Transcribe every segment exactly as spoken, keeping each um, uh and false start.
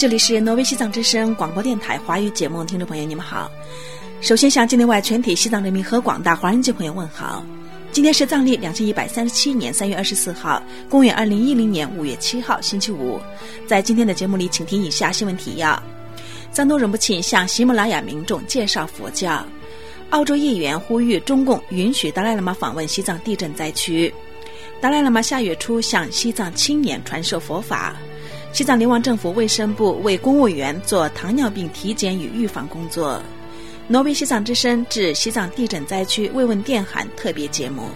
这里是挪威西藏之声广播电台华语节目，听众朋友你们好。首先向境内外全体西藏人民和广大华人界朋友问好。今天是藏历两千一百三十七年三月二十四号，公元二零一零年五月七号，星期五。在今天的节目里，请听以下新闻提要：藏东仁波切向喜马拉雅民众介绍佛教；澳洲议员呼吁中共允许达赖喇嘛访问西藏地震灾区；达赖喇嘛下月初向西藏青年传授佛法；西藏流亡政府卫生部为公务员做糖尿病体检与预防工作；挪威西藏之声至西藏地震灾区慰问电函特别节目。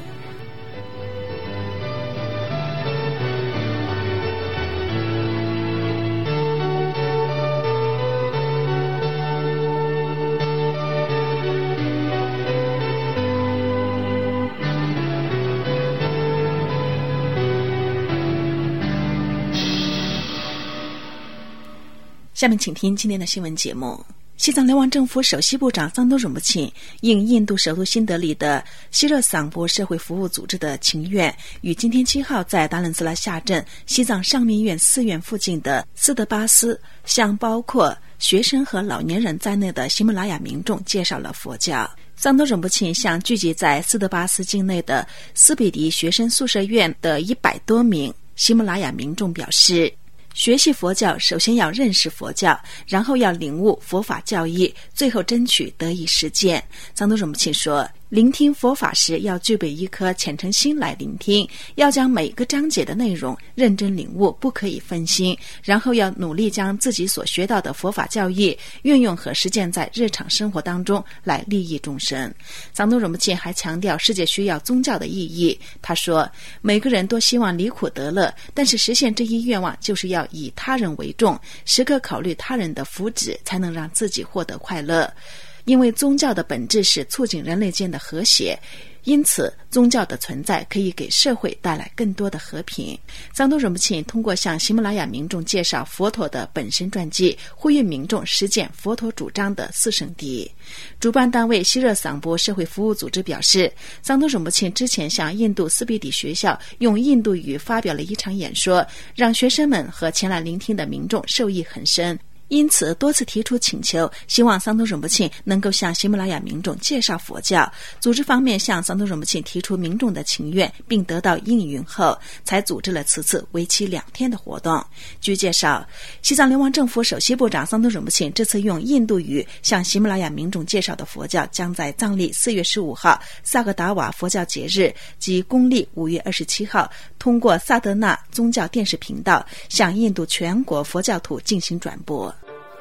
下面请听今天的新闻节目。西藏流亡政府首席部长桑多仁波切应印度首都新德里的西热桑波社会服务组织的请愿，于今天七号在达兰斯拉下镇西藏上密院寺院附近的斯德巴斯向包括学生和老年人在内的喜马拉雅民众介绍了佛教。桑多仁波切向聚集在斯德巴斯境内的斯比迪学生宿舍院的一百多名喜马拉雅民众表示，学习佛教首先要认识佛教，然后要领悟佛法教义，最后争取得以实践。桑多仁波切说，聆听佛法时要具备一颗虔诚心来聆听，要将每个章节的内容认真领悟，不可以分心，然后要努力将自己所学到的佛法教义运用和实践在日常生活当中，来利益众生。桑多仁波切还强调世界需要宗教的意义。他说，每个人都希望离苦得乐，但是实现这一愿望就是要以他人为重，时刻考虑他人的福祉，才能让自己获得快乐。因为宗教的本质是促进人类间的和谐，因此宗教的存在可以给社会带来更多的和平。桑多仁波切通过向喜马拉雅民众介绍佛陀的本身传记，呼吁民众实践佛陀主张的四圣谛。主办单位西热桑波社会服务组织表示，桑多仁波切之前向印度斯比迪学校用印度语发表了一场演说，让学生们和前来聆听的民众受益很深，因此多次提出请求，希望桑多仁波切能够向喜马拉雅民众介绍佛教。组织方面向桑多仁波切提出民众的请愿，并得到应允后，才组织了此次为期两天的活动。据介绍，西藏流亡政府首席部长桑多仁波切这次用印度语向喜马拉雅民众介绍的佛教，将在藏历四月十五号萨格达瓦佛教节日及公历五月二十七号通过萨德纳宗教电视频道向印度全国佛教徒进行转播。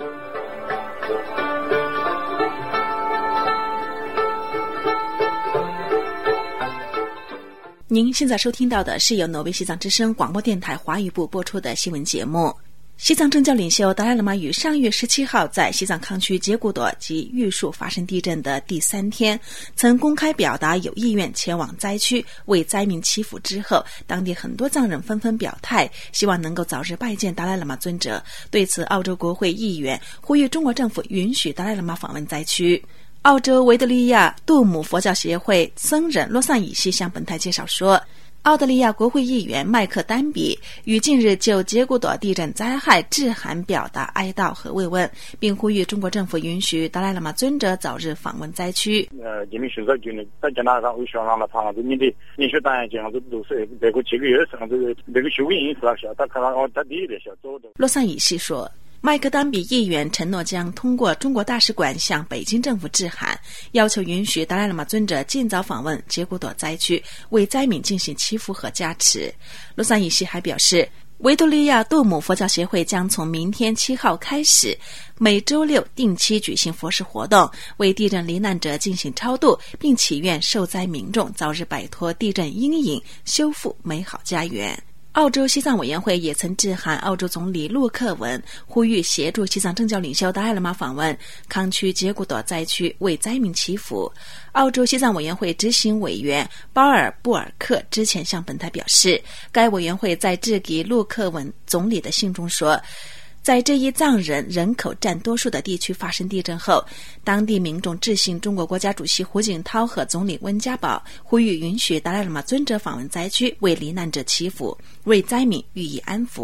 您现在收听到的是由挪威西藏之声广播电台华语部播出的新闻节目。西藏政教领袖达赖喇嘛于上月十七号在西藏康区杰古朵及玉树发生地震的第三天，曾公开表达有意愿前往灾区为灾民祈福之后，当地很多藏人纷纷表态，希望能够早日拜见达赖喇嘛尊者。对此，澳洲国会议员呼吁中国政府允许达赖喇嘛访问灾区。澳洲维多利亚杜姆佛教协会僧人洛桑以西向本台介绍说，澳大利亚国会议员麦克丹比于近日就杰古朵地震灾害致函表达哀悼和慰问，并呼吁中国政府允许达赖喇嘛尊者早日访问灾区。 呃，人民选择权大家那个为什么那他这你的你说当然讲这都是这个几个月上这个这个修因是啊，他看到他第一个小走的。 洛桑以西说，麦克丹比议员承诺将通过中国大使馆向北京政府致函，要求允许达赖喇嘛尊者尽早访问杰古朵灾区，为灾民进行祈福和加持。洛桑以西还表示，维多利亚杜姆佛教协会将从明天七号开始，每周六定期举行佛事活动，为地震罹难者进行超度，并祈愿受灾民众早日摆脱地震阴影，修复美好家园。澳洲西藏委员会也曾致函澳洲总理陆克文，呼吁协助西藏政教领袖达赖喇嘛访问康区杰古朵灾区，为灾民祈福。澳洲西藏委员会执行委员巴尔布尔克之前向本台表示，该委员会在致给陆克文总理的信中说，在这一藏人人口占多数的地区发生地震后，当地民众致信中国国家主席胡锦涛和总理温家宝，呼吁允许达赖喇嘛尊者访问灾区，为罹难者祈福，为灾民予以安抚。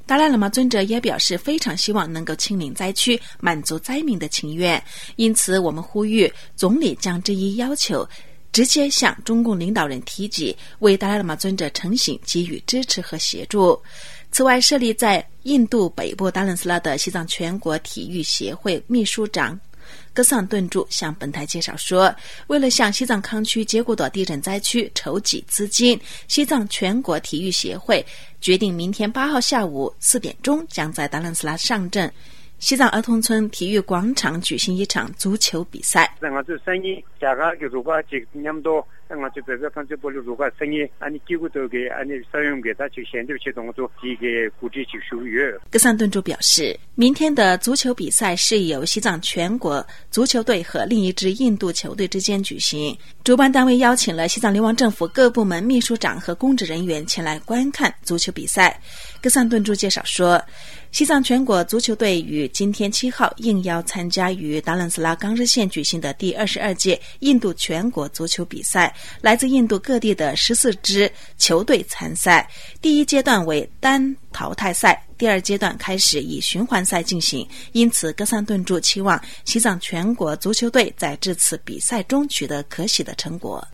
达赖喇嘛尊者也表示非常希望能够亲临灾区，满足灾民的情愿，因此我们呼吁总理将这一要求直接向中共领导人提及，为达赖喇嘛尊者成行给予支持和协助。此外，设立在印度北部达兰斯拉的西藏全国体育协会秘书长格桑顿柱向本台介绍说，为了向西藏康区杰古朵地震灾区筹集资金，西藏全国体育协会决定明天八号下午四点钟将在达兰斯拉上镇西藏儿童村体育广场举行一场足球比赛。格桑顿柱表示，明天的足球比赛是由西藏全国足球队和另一支印度球队之间举行，主办单位邀请了西藏流亡政府各部门秘书长和公职人员前来观看足球比赛。格桑顿柱介绍说，西藏全国足球队于今天七号应邀参加于达兰斯拉冈日县举行的第二十二届印度全国足球比赛，来自印度各地的十四支球队参赛。第一阶段为单淘汰赛，第二阶段开始以循环赛进行，因此格桑顿柱期望西藏全国足球队在这次比赛中取得可喜的成果。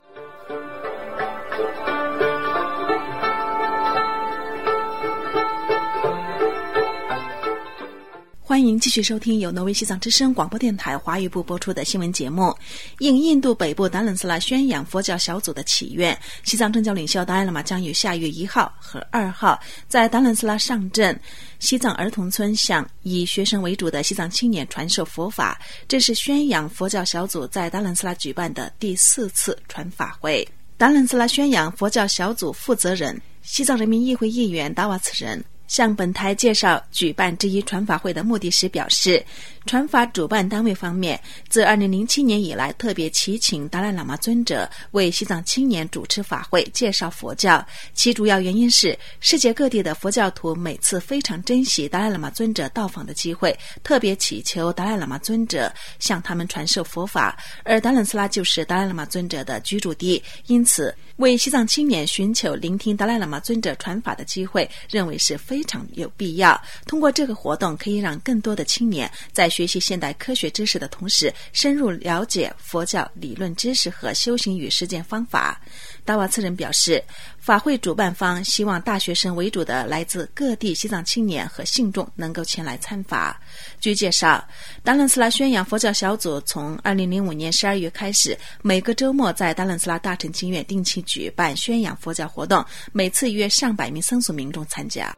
欢迎继续收听由挪威西藏之声广播电台华语部播出的新闻节目。应印度北部达兰斯拉宣扬佛教小组的祈愿，西藏政教领袖达赖喇嘛将于下月一号和二号在达兰斯拉上镇西藏儿童村向以学生为主的西藏青年传授佛法。这是宣扬佛教小组在达兰斯拉举办的第四次传法会。达兰斯拉宣扬佛教小组负责人、西藏人民议会议员达瓦茨人向本台介绍举办这一传法会的目的时表示，传法主办单位方面自二零零七年以来特别祈请达赖喇嘛尊者为西藏青年主持法会，介绍佛教。其主要原因是世界各地的佛教徒每次非常珍惜达赖喇嘛尊者到访的机会，特别祈求达赖喇嘛尊者向他们传授佛法，而达兰斯拉就是达赖喇嘛尊者的居住地，因此为西藏青年寻求聆听达赖喇嘛尊者传法的机会，认为是非常有必要。通过这个活动，可以让更多的青年在学习现代科学知识的同时，深入了解佛教理论知识和修行与实践方法。达瓦茨人表示，法会主办方希望大学生为主的来自各地西藏青年和信众能够前来参法。据介绍，达兰斯拉宣扬佛教小组从二零零五年十二月开始，每个周末在达兰斯拉大乘经院定期举办宣扬佛教活动，每次约上百名僧俗民众参加。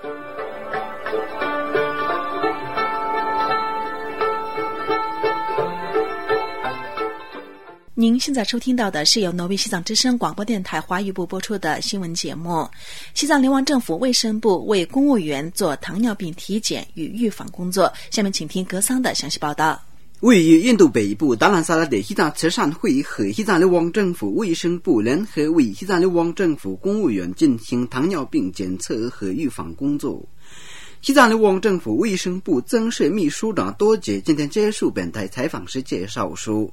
您现在收听到的是由挪威西藏之声广播电台华语部播出的新闻节目。西藏流亡政府卫生部为公务员做糖尿病体检与预防工作。下面请听格桑的详细报道。 位于印度北部达兰萨拉的西藏慈善会和西藏流亡政府卫生部联合为西藏流亡政府公务员进行糖尿病检测和预防工作。西藏流亡政府卫生部增设秘书长多杰今天接受本台采访时介绍说，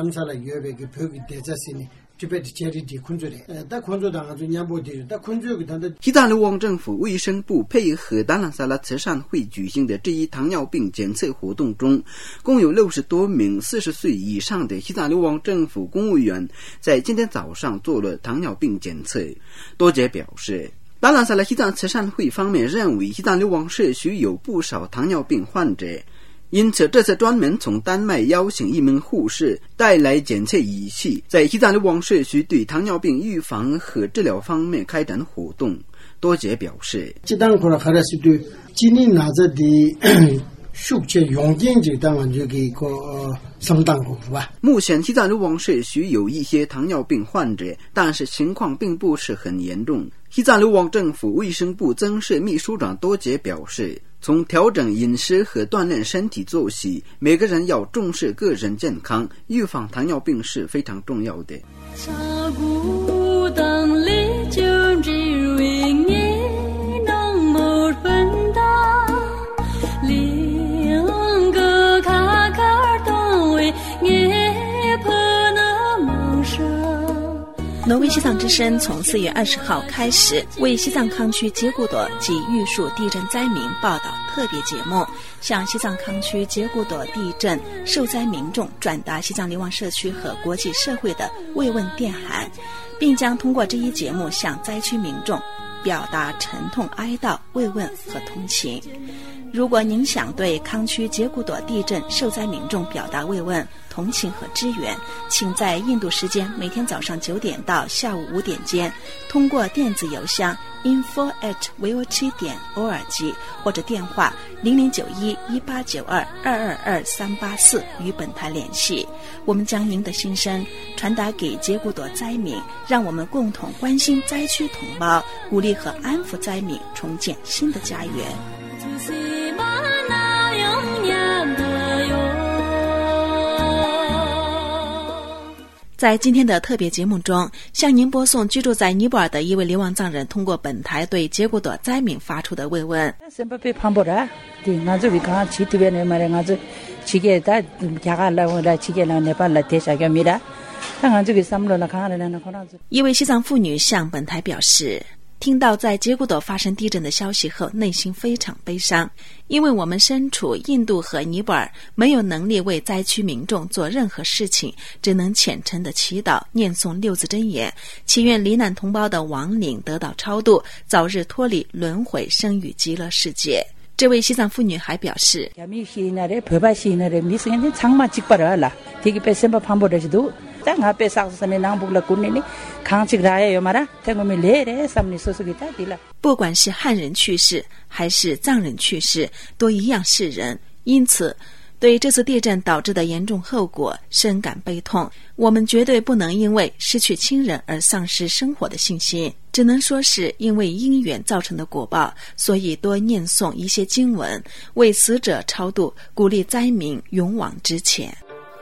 西藏流亡政府卫生部配合达兰萨拉慈善会举行的这一糖尿病检测活动中，共有六十多名四十岁以上的西藏流亡政府公务员在今天早上做了糖尿病检测。多杰表示，达兰萨拉西藏慈善会方面认为西藏流亡社区有不少糖尿病患者，因此这次专门从丹麦邀请一名护士带来检测仪器，在西藏流亡社区对糖尿病预防和治疗方面开展活动。多杰表示，目前西藏流亡社区有一些糖尿病患者，但是情况并不是很严重。西藏流亡政府卫生部增设秘书长多杰表示，从调整饮食和锻炼身体做起，每个人要重视个人健康，预防糖尿病是非常重要的。 挪挪威西藏之声从四月二十号开始为西藏康区杰古朵及玉树地震灾民报道特别节目，向西藏康区杰古朵地震受灾民众转达西藏流亡社区和国际社会的慰问电函，并将通过这一节目向灾区民众表达沉痛哀悼、慰问和同情。如果您想对康区杰古朵地震受灾民众表达慰问、同情和支援，请在印度时间每天早上九点到下午五点间，通过电子邮箱 info at v o 七 点 org 或者电话零零九一一八九二二二二三八四与本台联系。我们将您的心声传达给杰古朵灾民，让我们共同关心灾区同胞，鼓励和安抚灾民，重建新的家园。在今天的特别节目中，向您播送居住在尼泊尔的一位流亡藏人通过本台对杰古朵灾民发出的慰问。一位西藏妇女向本台表示，听到在杰古朵发生地震的消息后，内心非常悲伤，因为我们身处印度和尼泊尔，没有能力为灾区民众做任何事情，只能虔诚地祈祷、念诵六字真言，祈愿罹难同胞的亡灵得到超度，早日脱离轮回，生于极乐世界。这位西藏妇女还表示，不管是汉人去世还是藏人去世，都一样是人，因此对这次地震导致的严重后果深感悲痛。我们绝对不能因为失去亲人而丧失生活的信心，只能说是因为因缘造成的果报，所以多念诵一些经文，为死者超度，鼓励灾民勇往直前。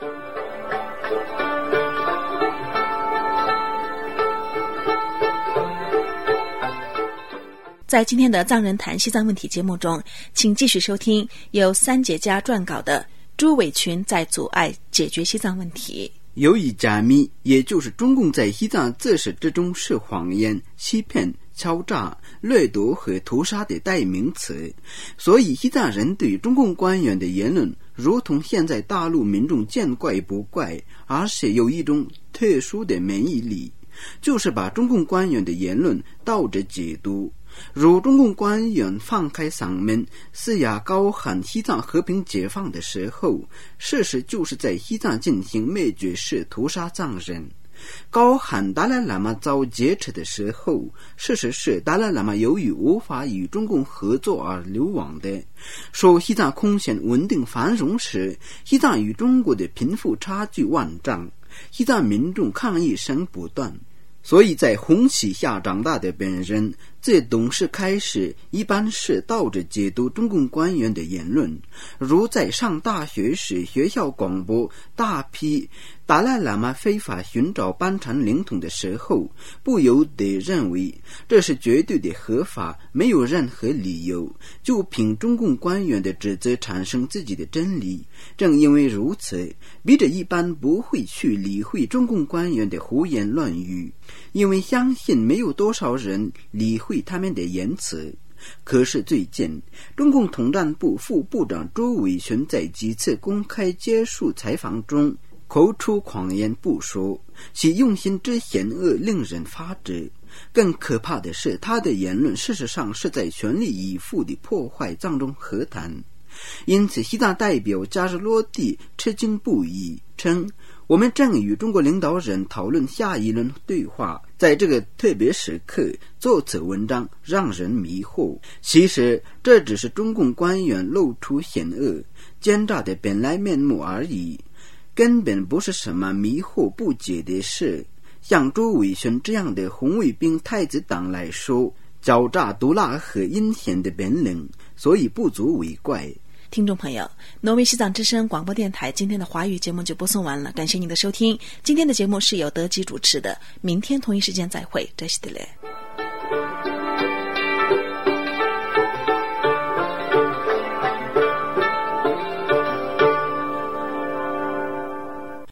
在今天的藏人谈西藏问题节目中，请继续收听由三节家撰稿的朱伟群在阻碍解决西藏问题。 由于加密，也就是中共在西藏自始至终是谎言、欺骗、敲诈、掠夺和屠杀的代名词，所以西藏人对中共官员的言论如同现在大陆民众见怪不怪，而且有一种特殊的免疫力，就是把中共官员的言论倒着解读。如中共官员放开嗓门嘶哑高喊西藏和平解放的时候，事实就是在西藏进行灭绝式屠杀藏人；高喊达赖喇嘛遭劫持的时候，事实是达赖喇嘛由于无法与中共合作而流亡的；说西藏空前稳定繁荣时，西藏与中国的贫富差距万丈，西藏民众抗议声不断。所以在红旗下长大的本人，自懂事开始一般是倒着解读中共官员的言论，如在上大学时学校广播大批达赖喇嘛非法寻找班禅灵童的时候，不由得认为这是绝对的合法，没有任何理由，就凭中共官员的指责产生自己的真理。正因为如此，笔者一般不会去理会中共官员的胡言乱语，因为相信没有多少人理会他们的言辞。可是最近，中共统战部副部长朱伟群在几次公开接受采访中口出狂言不说，其用心之险恶令人发指。更可怕的是，他的言论事实上是在全力以赴地破坏藏中和谈。因此西藏代表加日罗蒂吃惊不已，称我们正与中国领导人讨论下一轮对话，在这个特别时刻做此文章让人迷惑。其实这只是中共官员露出险恶奸诈的本来面目而已，根本不是什么迷惑不解的事。像朱伟群这样的红卫兵太子党来说，狡诈毒辣和阴险的本领，所以不足为怪。 听众朋友，挪威西藏之声广播电台今天的华语节目就播送完了，感谢您的收听。今天的节目是由德基主持的，明天同一时间再会，这是的嘞。